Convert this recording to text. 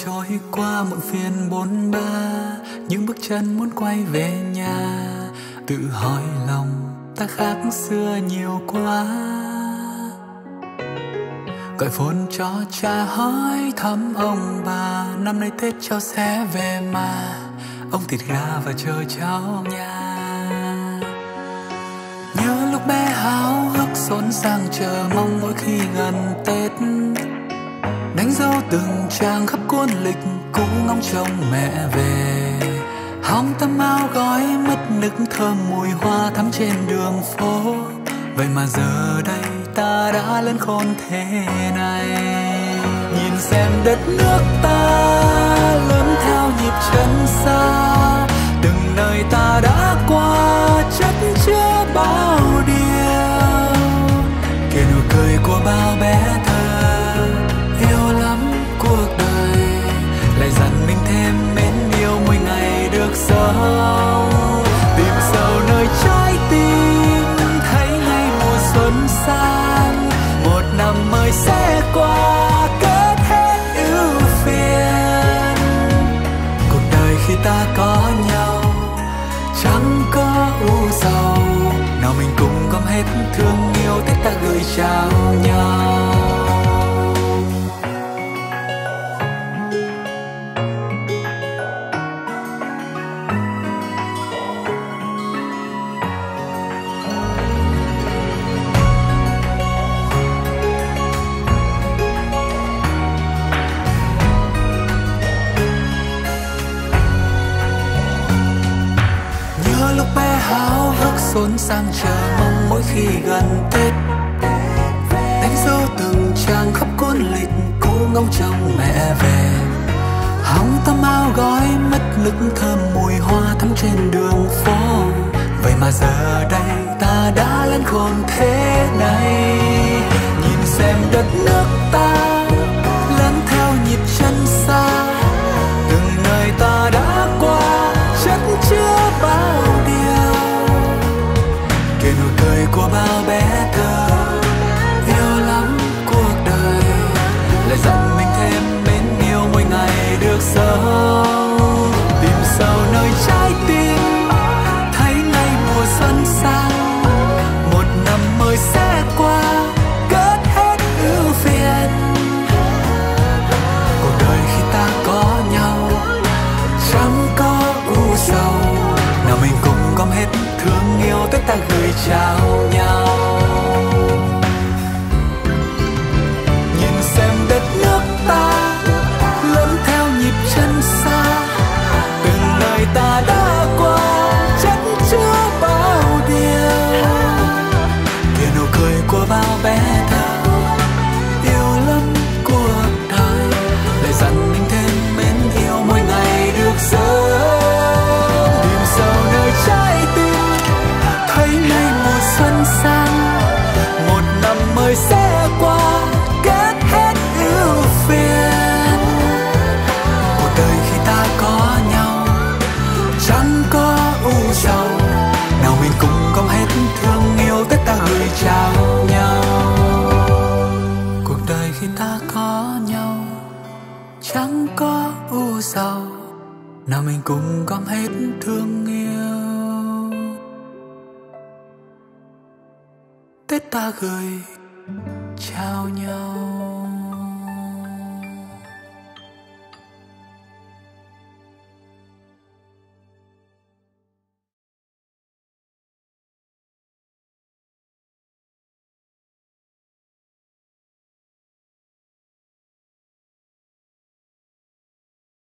trôi qua muộn phiền bôn ba, những bước chân muốn quay về nhà. Tự hỏi lòng ta khác xưa nhiều quá. Gọi phone cho cha hỏi thăm ông bà, năm nay Tết cháu sẽ về mà. Ông thịt gà và chờ cháu nha. Nhớ lúc bé háo hức xốn sang chờ mong mỗi khi gần Tết. Đánh dấu từng trang khắp cuốn lịch cũ ngóng trông mẹ về. Hóng tấm áo gói mất nức thơm mùi hoa thắm trên đường phố. Vậy mà giờ đây ta đã lớn khôn thế này. Nhìn xem đất nước ta lớn theo nhịp chân xa. Từng nơi ta đã qua chất chứa bao điều. Kể nụ cười của bao bé thơ yêu lắm cuộc đời. Lại dặn mình thêm mến yêu mỗi ngày được sống. Tìm sâu nơi trái tim thấy ngay mùa xuân sang. Một năm mới sẽ qua kết hết ưu phiền. Cuộc đời khi ta có nhau chẳng có u sầu. Nào mình cùng gom hết thương yêu Tết ta gửi trao nhau. Lúc bé háo hức xốn sang chờ mong mỗi khi gần Tết. Đánh dấu từng trang khắp cuốn lịch cũ ngóng trông mẹ về. Hóng tấm áo gói mất nức thơm mùi hoa thắm trên đường phố. Vậy mà giờ đây ta đã lớn khôn thế này. Nhìn xem đất nước ta lớn theo nhịp chân xa. Từng nơi ta đã qua chất chứa bao điều. Kể nụ cười của bao bé thơ yêu lắm cuộc đời. Lại dặn mình thêm mến yêu mỗi ngày được sống. Tìm sâu nơi trái tim thấy ngay mùa xuân sang. Một năm mới sẽ qua kết hết ưu phiền. Cuộc đời khi ta có nhau chẳng có u sầu. Nào mình cùng gom hết thương yêu Tết ta gửi trao nhau. Nhìn xem đất nước ta lớn theo nhịp chân xa. Từng nơi ta đã qua chất chứa bao điều. Kể nụ cười của bao bé thơ yêu lắm cuộc đời. Lại dặn mình thêm mến yêu mỗi ngày được sống. Tìm sâu nơi trái tim thấy ngay mùa xuân sang. Một năm mới sẽ qua kết hết ưu phiền. Cuộc đời khi ta có nhau chẳng có u sầu. Nào mình cùng gom hết thương yêu Tết ta gửi trao nhau. Cuộc đời khi ta có nhau chẳng có u sầu. Nào mình cùng gom hết thương yêu Tết ta gửi trao nhau.